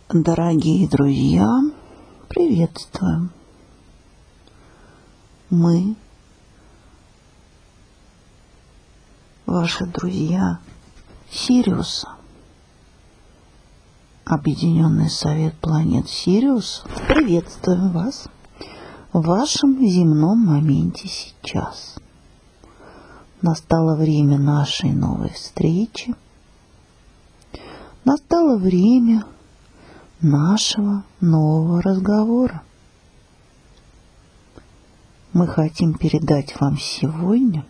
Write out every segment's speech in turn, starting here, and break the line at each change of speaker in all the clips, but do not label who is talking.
Дорогие друзья, приветствуем! Мы, ваши друзья Сириуса, Объединенный Совет Планет Сириус, приветствуем вас в вашем земном моменте сейчас. Настало время нашей новой встречи, настало время нашего нового разговора. Мы хотим передать вам сегодня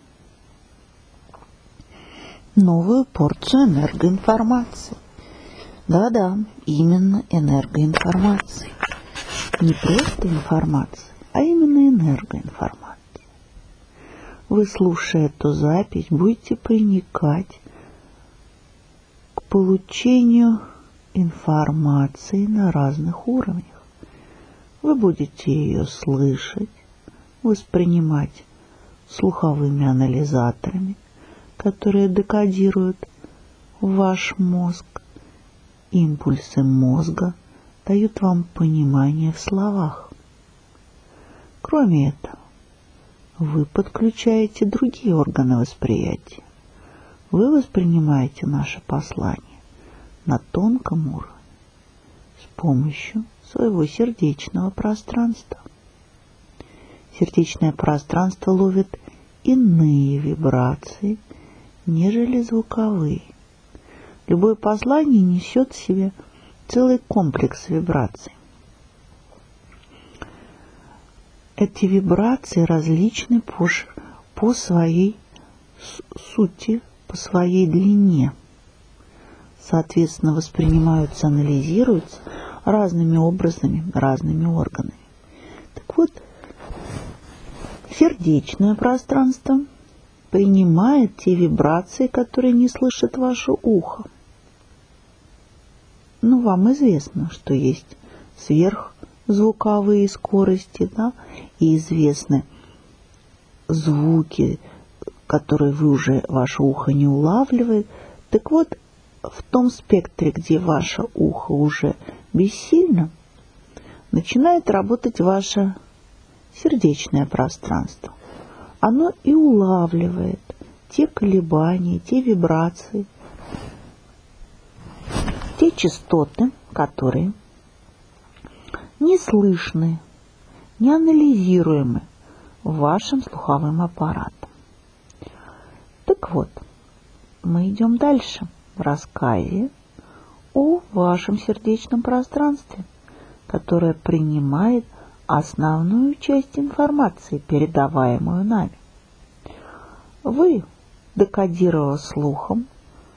новую порцию энергоинформации. Да-да, именно энергоинформации. Не просто информации, а именно энергоинформации. Вы, слушая эту запись, будете проникать к получению информации на разных уровнях. Вы будете ее слышать, воспринимать слуховыми анализаторами, которые декодируют ваш мозг. Импульсы мозга дают вам понимание в словах. Кроме этого, вы подключаете другие органы восприятия. Вы воспринимаете наше послание на тонком уровне с помощью своего сердечного пространства. Сердечное пространство ловит иные вибрации, нежели звуковые. Любое послание несет в себе целый комплекс вибраций. Эти вибрации различны по своей сути, по своей длине. Соответственно, воспринимаются, анализируются разными образами, разными органами. Так вот, сердечное пространство принимает те вибрации, которые не слышит ваше ухо. Вам известно, что есть сверхзвуковые скорости, да, и известны звуки, которые ваше ухо не улавливает. Так вот, в том спектре, где ваше ухо уже бессильно, начинает работать ваше сердечное пространство. Оно и улавливает те колебания, те вибрации, те частоты, которые не слышны, не анализируемы вашим слуховым аппаратом. Так вот, мы идем дальше в рассказе о вашем сердечном пространстве, которое принимает основную часть информации, передаваемую нами. Вы, декодируя слухом,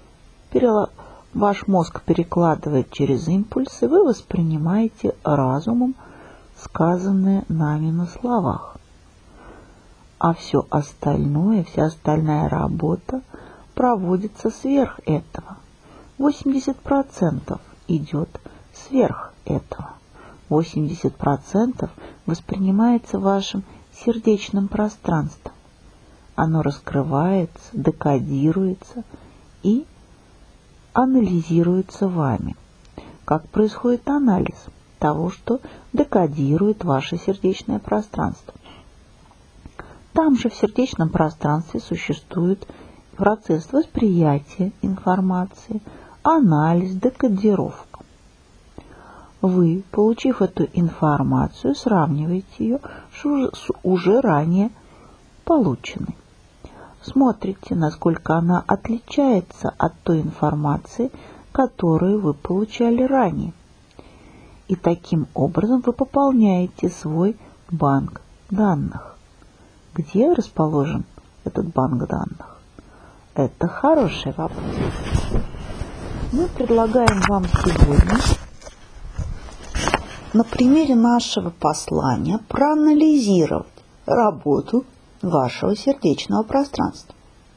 ваш мозг перекладывает через импульсы, вы воспринимаете разумом сказанное нами на словах. А все остальное, вся остальная работа проводится сверх этого. 80% идет сверх этого. 80% воспринимается вашим сердечным пространством. Оно раскрывается, декодируется и анализируется вами. Как происходит анализ того, что декодирует ваше сердечное пространство? Там же в сердечном пространстве существует процесс восприятия информации, анализ, декодировка. Вы, получив эту информацию, сравниваете ее с уже ранее полученной. Смотрите, насколько она отличается от той информации, которую вы получали ранее. И таким образом вы пополняете свой банк данных. Где расположен этот банк данных? Это хороший вопрос. Мы предлагаем вам сегодня на примере нашего послания проанализировать работу вашего сердечного пространства.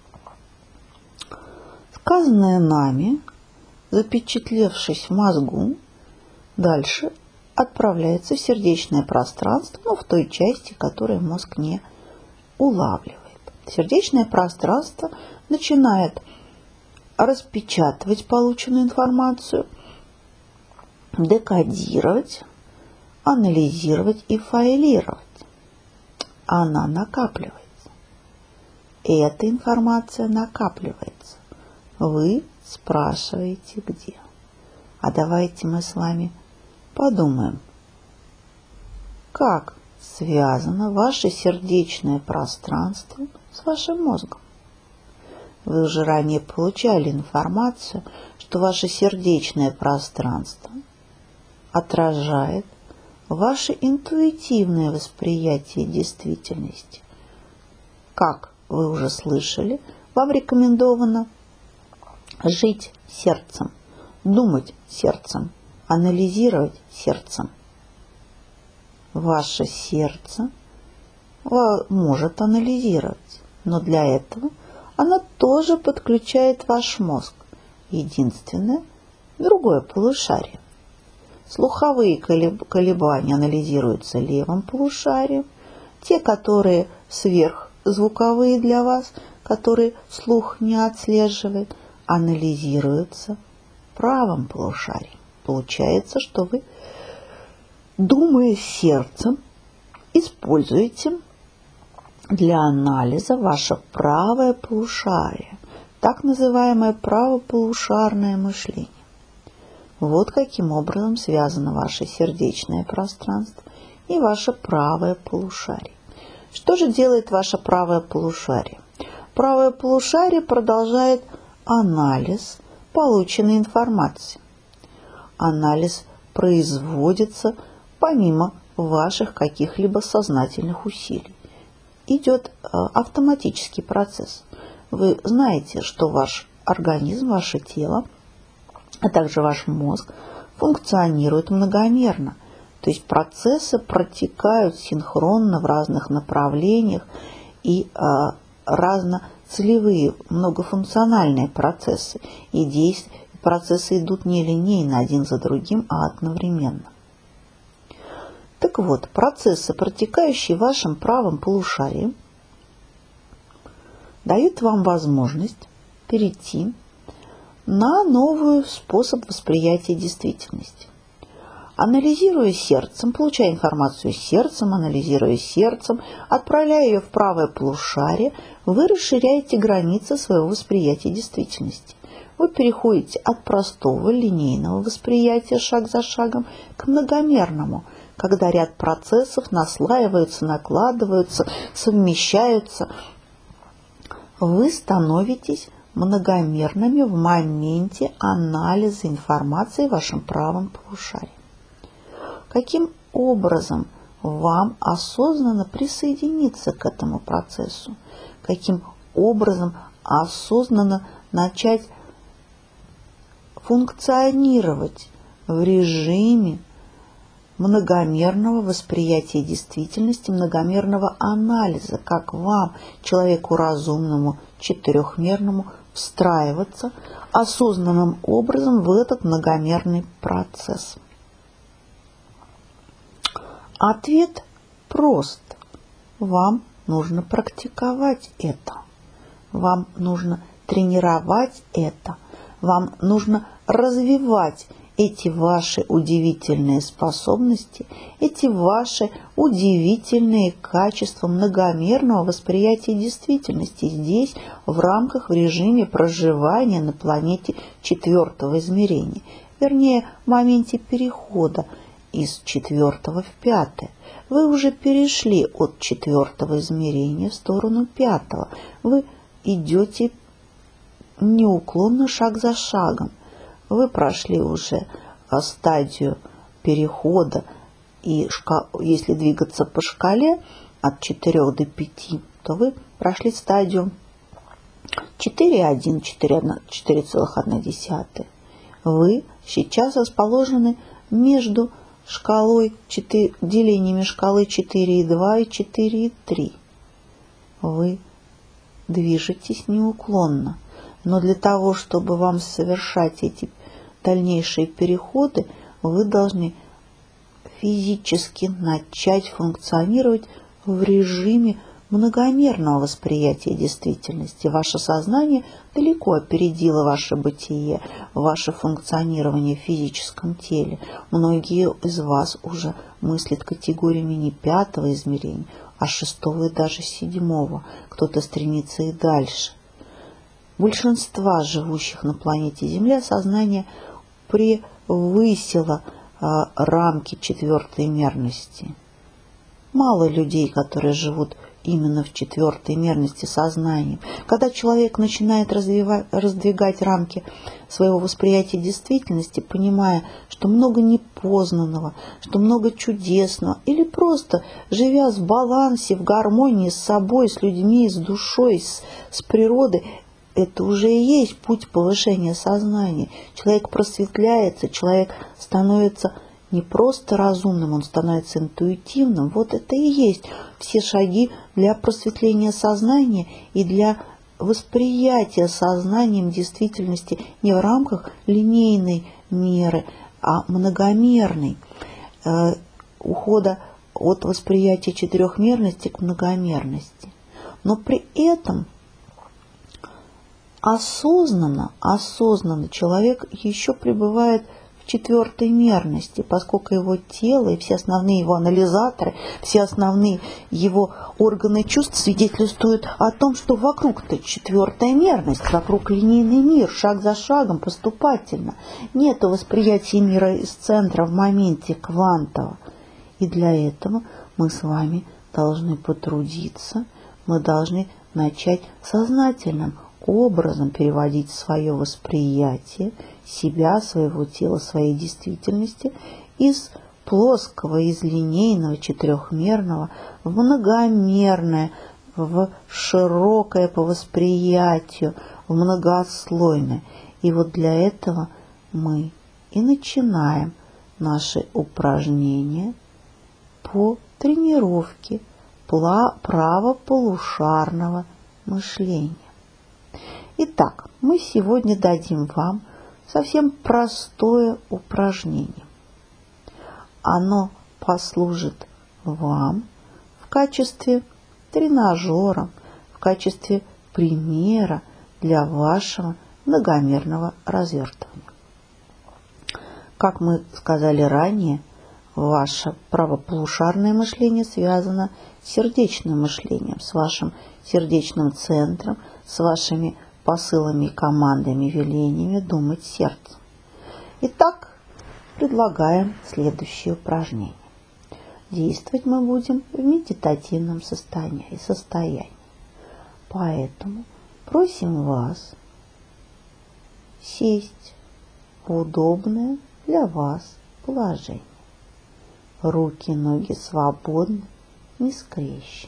Сказанное нами, запечатлевшись в мозгу, дальше отправляется в сердечное пространство, в той части, которую мозг не улавливает. Сердечное пространство начинает распечатывать полученную информацию декодировать, анализировать и файлировать. Она накапливается. Эта информация накапливается. Вы спрашиваете, где. А давайте мы с вами подумаем, как связано ваше сердечное пространство с вашим мозгом. Вы уже ранее получали информацию, что ваше сердечное пространство отражает ваше интуитивное восприятие действительности. Как вы уже слышали, вам рекомендовано жить сердцем, думать сердцем, анализировать сердцем. Ваше сердце может анализировать, но для этого оно тоже подключает ваш мозг. Единственное, другое полушарие. Слуховые колебания анализируются левым полушарием, те, которые сверхзвуковые для вас, которые слух не отслеживает, анализируются правым полушарием. Получается, что вы, думая сердцем, используете для анализа ваше правое полушарие, так называемое правополушарное мышление. Вот каким образом связано ваше сердечное пространство и ваше правое полушарие. Что же делает ваше правое полушарие? Правое полушарие продолжает анализ полученной информации. Анализ производится помимо ваших каких-либо сознательных усилий. Идет автоматический процесс. Вы знаете, что ваш организм, ваше тело, а также ваш мозг функционирует многомерно. То есть процессы протекают синхронно в разных направлениях и разноцелевые, многофункциональные процессы. И процессы идут не линейно один за другим, а одновременно. Так вот, процессы, протекающие в вашем правом полушарии, дают вам возможность перейти на новый способ восприятия действительности. Анализируя сердцем, получая информацию сердцем, анализируя сердцем, отправляя ее в правое полушарие, вы расширяете границы своего восприятия действительности. Вы переходите от простого линейного восприятия шаг за шагом к многомерному, когда ряд процессов наслаиваются, накладываются, совмещаются. Вы становитесь многомерными в моменте анализа информации в вашем правом полушарии. Каким образом вам осознанно присоединиться к этому процессу? Каким образом осознанно начать функционировать в режиме многомерного восприятия действительности, многомерного анализа, как вам, человеку разумному, четырехмерному, встраиваться осознанным образом в этот многомерный процесс? Ответ прост. Вам нужно практиковать это. Вам нужно тренировать это. Вам нужно развивать эти ваши удивительные способности, эти ваши удивительные качества многомерного восприятия действительности здесь, в рамках, в режиме проживания на планете четвертого измерения, вернее, в моменте перехода из четвертого в пятое. Вы уже перешли от четвертого измерения в сторону пятого. Вы идете неуклонно, шаг за шагом. Вы прошли уже стадию перехода, и если двигаться по шкале от 4 до 5, то вы прошли стадию 4,1, 4,1. Вы сейчас расположены между делениями шкалы 4,2 и 4,3. Вы движетесь неуклонно. Но для того, чтобы вам совершать эти дальнейшие переходы, вы должны физически начать функционировать в режиме многомерного восприятия действительности. Ваше сознание далеко опередило ваше бытие, ваше функционирование в физическом теле. Многие из вас уже мыслят категориями не 5-го измерения, а 6-го и даже 7-го. Кто-то стремится и дальше. Большинства живущих на планете Земля сознание превысило рамки 4-й мерности. Мало людей, которые живут именно в 4-й мерности сознанием. Когда человек начинает раздвигать рамки своего восприятия действительности, понимая, что много непознанного, что много чудесного, или просто живя в балансе, в гармонии с собой, с людьми, с душой, с природой, это уже и есть путь повышения сознания. Человек просветляется, человек становится не просто разумным, он становится интуитивным. Вот это и есть все шаги для просветления сознания и для восприятия сознанием действительности не в рамках линейной меры, а многомерной, ухода от восприятия 4-мерности к многомерности. Но при этом осознанно человек еще пребывает в 4-й мерности, поскольку его тело и все основные его анализаторы, все основные его органы чувств свидетельствуют о том, что вокруг-то 4-я мерность, вокруг линейный мир, шаг за шагом, поступательно. Нету восприятия мира из центра в моменте квантово. И для этого мы с вами должны потрудиться, мы должны начать сознательным образом переводить свое восприятие себя, своего тела, своей действительности из плоского, из линейного, 4-мерного в многомерное, в широкое по восприятию, в многослойное. И вот для этого мы и начинаем наши упражнения по тренировке правополушарного мышления. Итак, мы сегодня дадим вам совсем простое упражнение. Оно послужит вам в качестве тренажера, в качестве примера для вашего многомерного развертывания. Как мы сказали ранее, ваше правополушарное мышление связано с сердечным мышлением, с вашим сердечным центром, с вашими посылами, командами, велениями думать сердцем. Итак, предлагаем следующее упражнение. Действовать мы будем в медитативном состоянии. Поэтому просим вас сесть в удобное для вас положение. Руки, ноги свободны, не скрещены.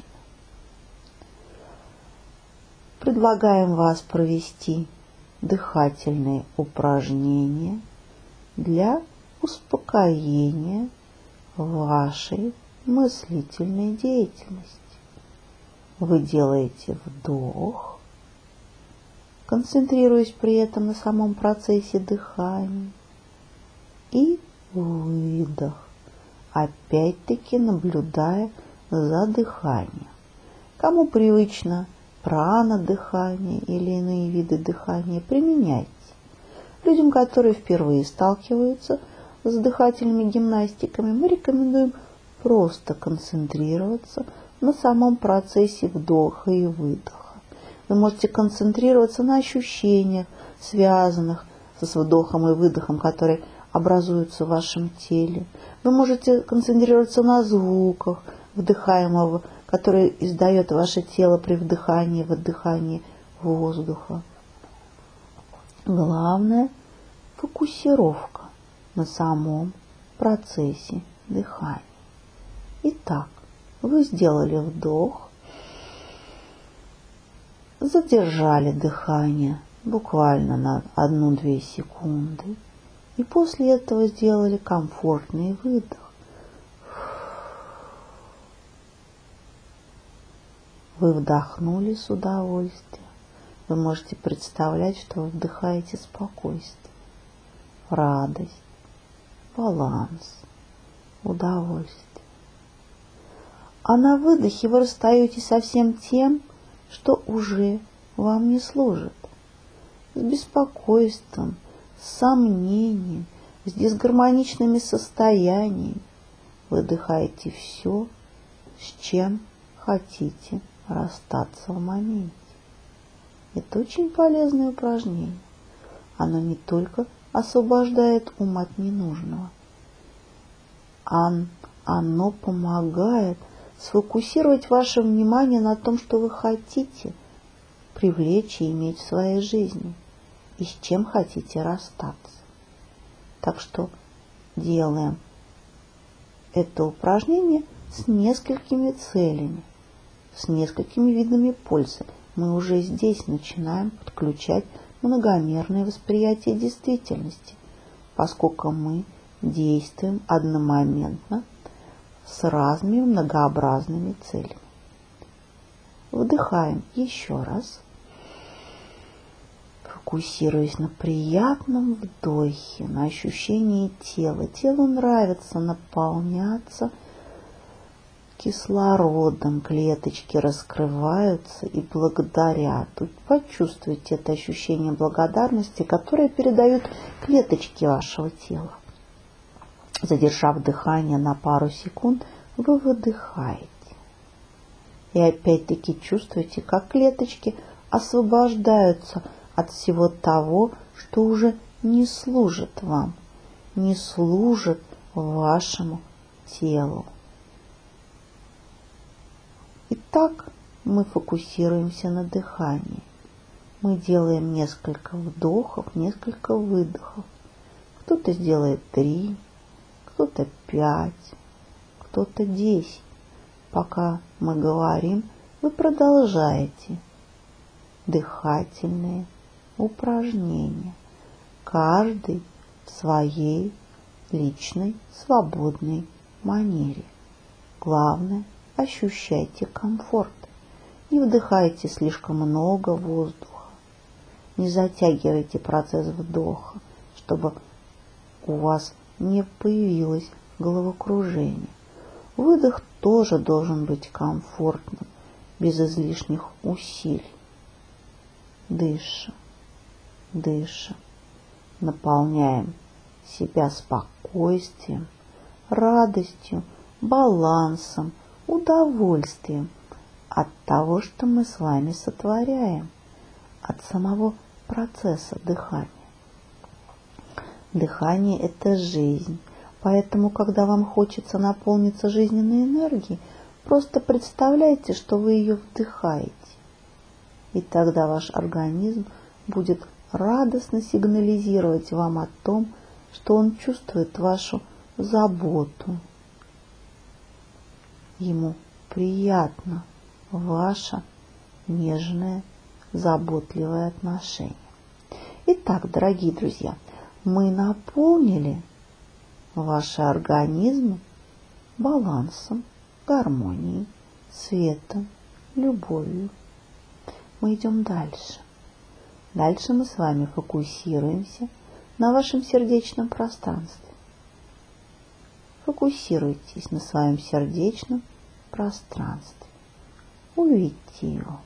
Предлагаем вас провести дыхательные упражнения для успокоения вашей мыслительной деятельности. Вы делаете вдох, концентрируясь при этом на самом процессе дыхания, и выдох, опять-таки наблюдая за дыханием. Кому привычно прана-дыхание или иные виды дыхания, применяйте. Людям, которые впервые сталкиваются с дыхательными гимнастиками, мы рекомендуем просто концентрироваться на самом процессе вдоха и выдоха. Вы можете концентрироваться на ощущениях, связанных с вдохом и выдохом, которые образуются в вашем теле. Вы можете концентрироваться на звуках вдыхаемого, который издает ваше тело при вдыхании и выдыхании воздуха. Главное – фокусировка на самом процессе дыхания. Итак, вы сделали вдох, задержали дыхание буквально на 1-2 секунды, и после этого сделали комфортный выдох. Вы вдохнули с удовольствием. Вы можете представлять, что вы вдыхаете спокойствие, радость, баланс, удовольствие. А на выдохе вы расстаетесь со всем тем, что уже вам не служит. С беспокойством, с сомнением, с дисгармоничными состояниями. Выдыхаете все, с чем хотите расстаться в моменте. Это очень полезное упражнение. Оно не только освобождает ум от ненужного, оно помогает сфокусировать ваше внимание на том, что вы хотите привлечь и иметь в своей жизни, и с чем хотите расстаться. Так что делаем это упражнение с несколькими целями, с несколькими видами пользы. Мы уже здесь начинаем подключать многомерное восприятие действительности, поскольку мы действуем одномоментно с разными многообразными целями. Вдыхаем еще раз, фокусируясь на приятном вдохе, на ощущении тела. Телу нравится наполняться кислородом, клеточки раскрываются и благодарят. Тут почувствуйте это ощущение благодарности, которое передают клеточки вашего тела. Задержав дыхание на пару секунд, вы выдыхаете. И опять-таки чувствуете, как клеточки освобождаются от всего того, что уже не служит вам, не служит вашему телу. Итак, мы фокусируемся на дыхании. Мы делаем несколько вдохов, несколько выдохов. Кто-то сделает 3, кто-то 5, кто-то 10. Пока мы говорим, вы продолжаете дыхательные упражнения, каждый в своей личной свободной манере. Главное, ощущайте комфорт. Не вдыхайте слишком много воздуха. Не затягивайте процесс вдоха, чтобы у вас не появилось головокружение. Выдох тоже должен быть комфортным, без излишних усилий. Дышим, дышим, наполняем себя спокойствием, радостью, балансом, удовольствием от того, что мы с вами сотворяем, от самого процесса дыхания. Дыхание – это жизнь, поэтому, когда вам хочется наполниться жизненной энергией, просто представляйте, что вы ее вдыхаете. И тогда ваш организм будет радостно сигнализировать вам о том, что он чувствует вашу заботу. Ему приятно ваше нежное, заботливое отношение. Итак, дорогие друзья, мы наполнили ваши организмы балансом, гармонией, светом, любовью. Мы идем дальше. Дальше мы с вами фокусируемся на вашем сердечном пространстве. Фокусируйтесь на своем сердечном пространстве. Увидите его.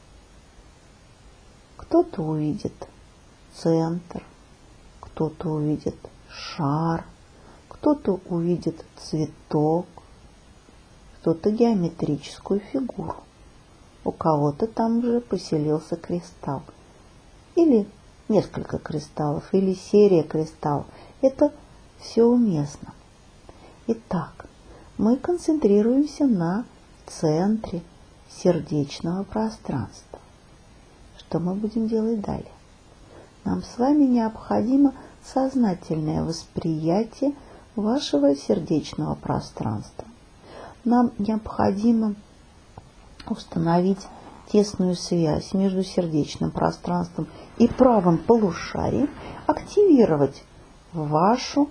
Кто-то увидит центр, кто-то увидит шар, кто-то увидит цветок, кто-то геометрическую фигуру. У кого-то там уже поселился кристалл. Или несколько кристаллов, или серия кристаллов. Это все уместно. Итак, мы концентрируемся на центре сердечного пространства. Что мы будем делать далее? Нам с вами необходимо сознательное восприятие вашего сердечного пространства. Нам необходимо установить тесную связь между сердечным пространством и правым полушарием, активировать вашу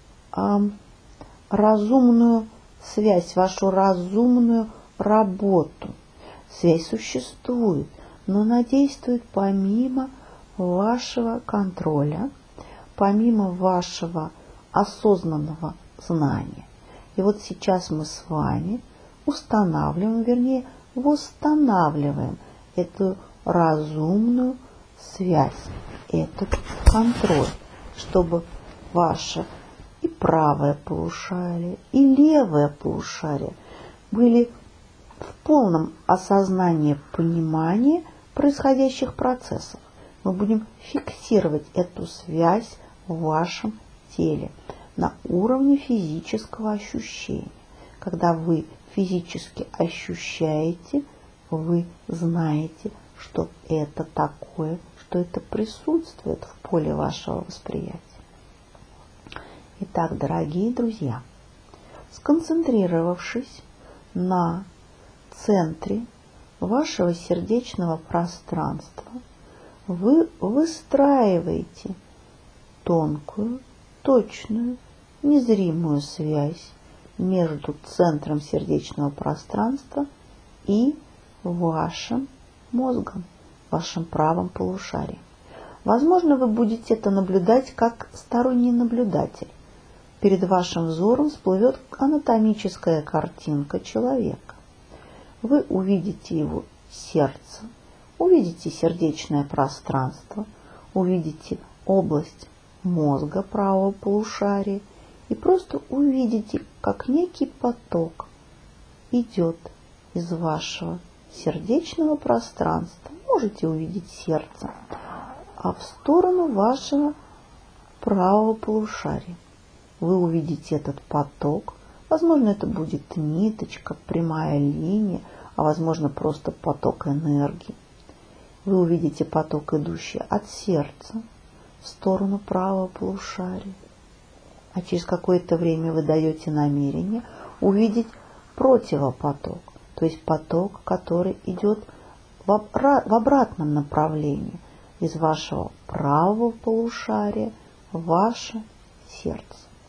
разумную связь, вашу разумную работу. Связь существует, но она действует помимо вашего контроля, помимо вашего осознанного знания. И вот сейчас мы с вами устанавливаем, вернее, восстанавливаем эту разумную связь, этот контроль, чтобы ваше и правое полушарие, и левое полушарие были в полном осознании, понимании происходящих процессов. Мы будем фиксировать эту связь в вашем теле на уровне физического ощущения. Когда вы физически ощущаете, вы знаете, что это такое, что это присутствует в поле вашего восприятия. Итак, дорогие друзья, сконцентрировавшись на центре вашего сердечного пространства, вы выстраиваете тонкую, точную, незримую связь между центром сердечного пространства и вашим мозгом, вашим правым полушарием. Возможно, вы будете это наблюдать как сторонний наблюдатель. Перед вашим взором всплывет анатомическая картинка человека. Вы увидите его сердце, увидите сердечное пространство, увидите область мозга правого полушария и просто увидите, как некий поток идет из вашего сердечного пространства. Можете увидеть сердце, а в сторону вашего правого полушария. Вы увидите этот поток. Возможно, это будет ниточка, прямая линия, а возможно, просто поток энергии. Вы увидите поток, идущий от сердца в сторону правого полушария. А через какое-то время вы даете намерение увидеть противопоток, то есть поток, который идет в обратном направлении из вашего правого полушария в ваше сердце.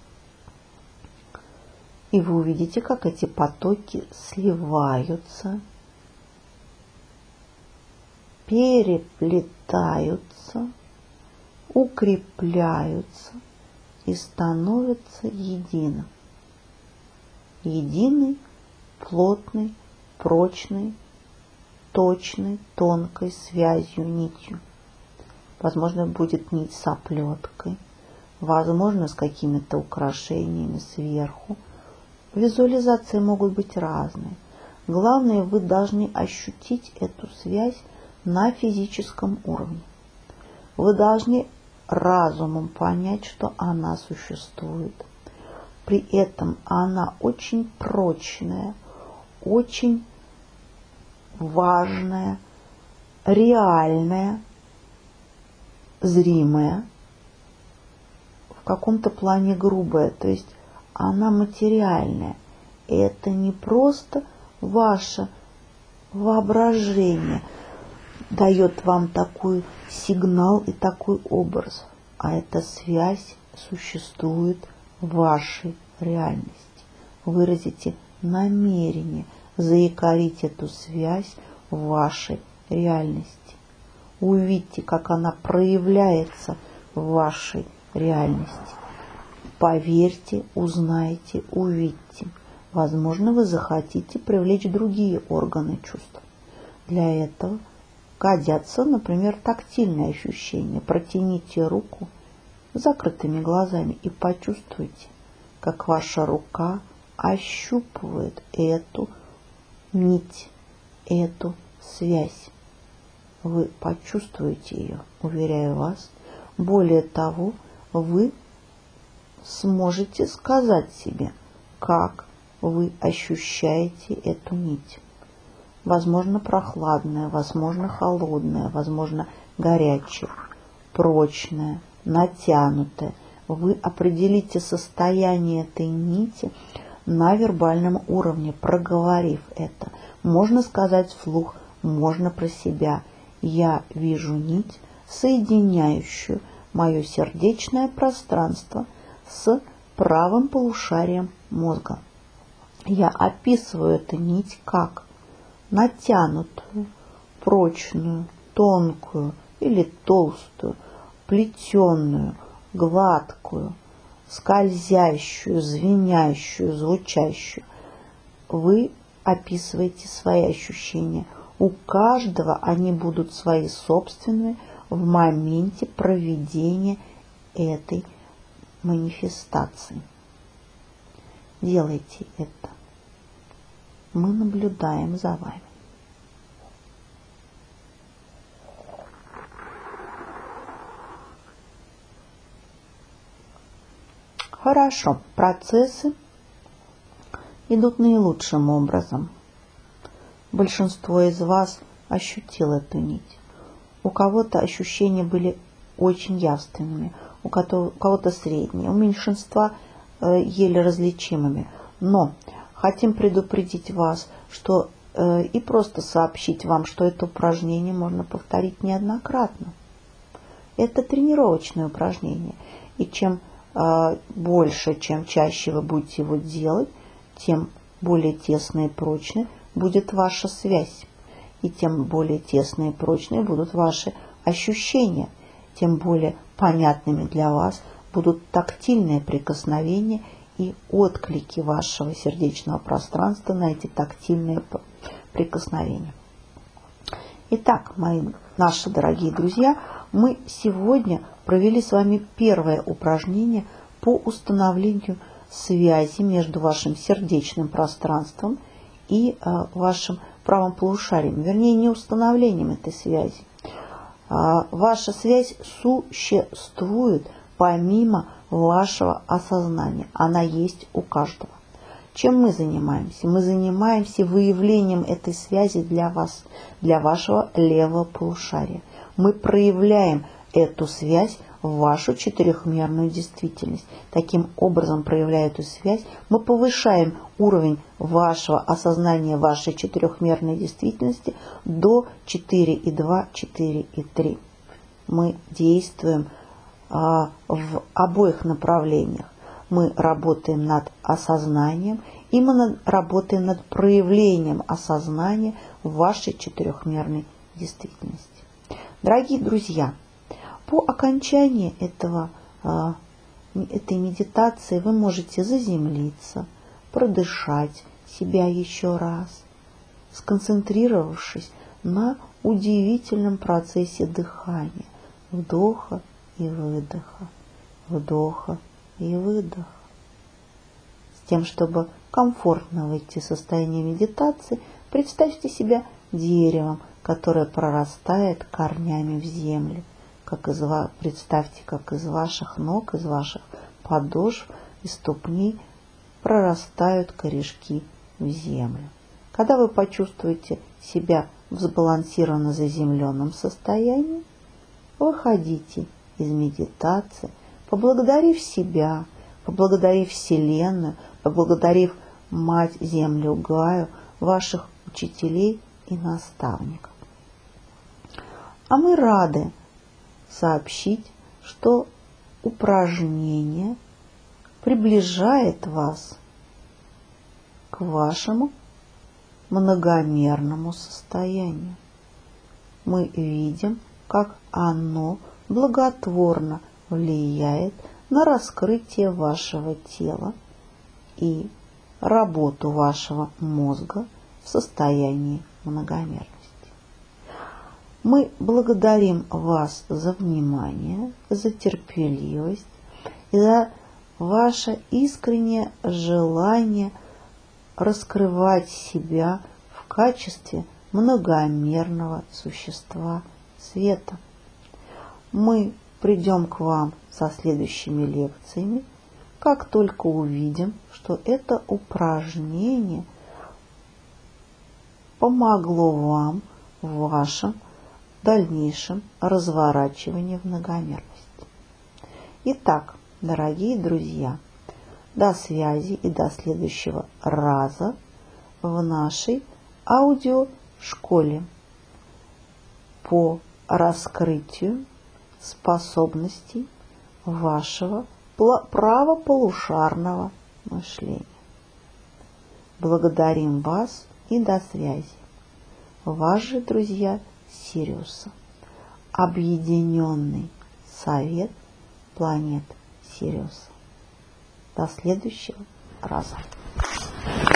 И вы увидите, как эти потоки сливаются, переплетаются, укрепляются и становятся единым. Единой, плотной, прочной, точной, тонкой связью, нитью. Возможно, будет нить с оплеткой, возможно, с какими-то украшениями сверху. Визуализации могут быть разные. Главное, вы должны ощутить эту связь на физическом уровне. Вы должны разумом понять, что она существует. При этом она очень прочная, очень важная, реальная, зримая, в каком-то плане грубая, то есть она материальная. Это не просто ваше воображение дает вам такой сигнал и такой образ, а эта связь существует в вашей реальности. Выразите намерение заякорить эту связь в вашей реальности. Увидьте, как она проявляется в вашей реальности. Поверьте, узнайте, увидьте. Возможно, вы захотите привлечь другие органы чувств. Для этого годятся, например, тактильные ощущения. Протяните руку с закрытыми глазами и почувствуйте, как ваша рука ощупывает эту нить, эту связь. Вы почувствуете ее, уверяю вас. Более того, вы сможете сказать себе, как вы ощущаете эту нить. Возможно, прохладная, возможно, холодная, возможно, горячая, прочная, натянутая. Вы определите состояние этой нити на вербальном уровне, проговорив это. Можно сказать вслух, можно про себя. Я вижу нить, соединяющую мое сердечное пространство с правым полушарием мозга. Я описываю эту нить как натянутую, прочную, тонкую или толстую, плетеную, гладкую, скользящую, звенящую, звучащую. Вы описываете свои ощущения. У каждого они будут свои собственные в моменте проведения этой манифестации. Делайте это. Мы наблюдаем за вами. Хорошо, процессы идут наилучшим образом. Большинство из вас ощутило эту нить. У кого-то ощущения были очень явственными, у кого-то средние, у меньшинства еле различимыми. Но хотим предупредить вас, что и просто сообщить вам, что это упражнение можно повторить неоднократно. Это тренировочное упражнение. И чем больше, чем чаще вы будете его делать, тем более тесной и прочной будет ваша связь. И тем более тесные и прочные будут ваши ощущения, тем более понятными для вас будут тактильные прикосновения и отклики вашего сердечного пространства на эти тактильные прикосновения. Итак, наши дорогие друзья, мы сегодня провели с вами первое упражнение по установлению связи между вашим сердечным пространством и вашим правым полушарием, вернее, не установлением этой связи. Ваша связь существует помимо вашего осознания. Она есть у каждого. Чем мы занимаемся? Мы занимаемся выявлением этой связи для вас, для вашего левого полушария. Мы проявляем эту связь в вашу четырехмерную действительность. Таким образом, проявляя эту связь, мы повышаем уровень вашего осознания вашей четырехмерной действительности до 4,2, 4,3. Мы действуем в обоих направлениях. Мы работаем над осознанием, и мы работаем над проявлением осознания в вашей четырехмерной действительности. Дорогие друзья, по окончании этой медитации вы можете заземлиться, продышать себя еще раз, сконцентрировавшись на удивительном процессе дыхания, вдоха и выдоха, вдоха и выдоха. С тем, чтобы комфортно войти в состояние медитации, представьте себя деревом, которое прорастает корнями в землю. Представьте, как из ваших ног, из ваших подошв и ступней прорастают корешки в землю. Когда вы почувствуете себя в сбалансированно заземленном состоянии, выходите из медитации, поблагодарив себя, поблагодарив Вселенную, поблагодарив Мать Землю Гаю, ваших учителей и наставников. А мы рады сообщить, что упражнение приближает вас к вашему многомерному состоянию. Мы видим, как оно благотворно влияет на раскрытие вашего тела и работу вашего мозга в состоянии многомерности. Мы благодарим вас за внимание, за терпеливость и за ваше искреннее желание раскрывать себя в качестве многомерного существа света. Мы придем к вам со следующими лекциями, как только увидим, что это упражнение помогло вам в вашем дальнейшем разворачивании в многомерность. Итак, дорогие друзья, до связи и до следующего раза в нашей аудиошколе по раскрытию способностей вашего правополушарного мышления. Благодарим вас и до связи. Ваши друзья Сириуса. Объединенный совет планет Сириуса. До следующего раза.